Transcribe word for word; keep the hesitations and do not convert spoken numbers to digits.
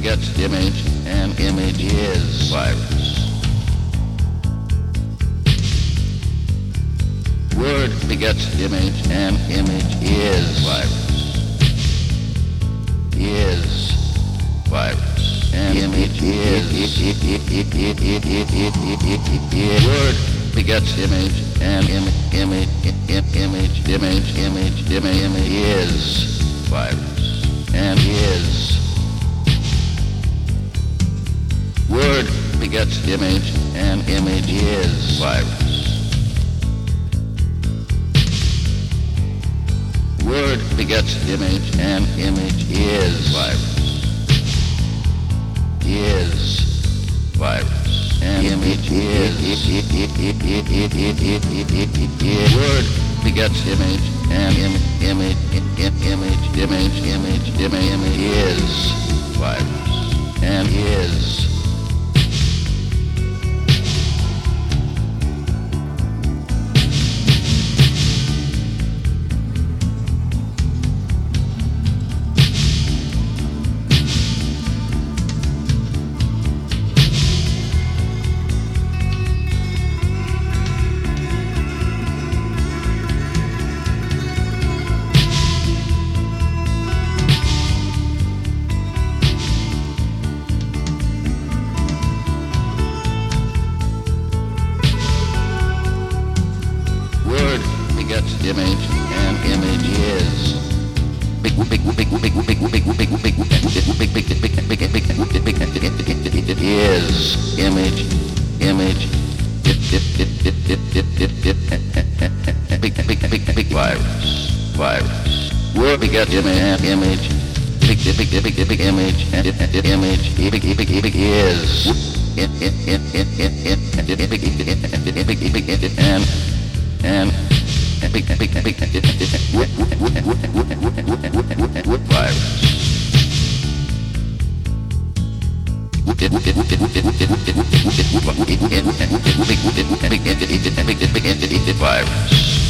begets image, and image is virus. Word begets image, and image is virus. Is virus. And image is word begets image, and image image image image image image image is virus. And is word begets image, and image is virus. Word begets image, and image is virus. Is virus. And image is word begets image, and image image image image image image is virus. And is begets image, and image is big big big big big big big big big big is image image big big big big virus virus word begets image, and image big big big big big image and image big big big big is and and and big big big big virus. Virus.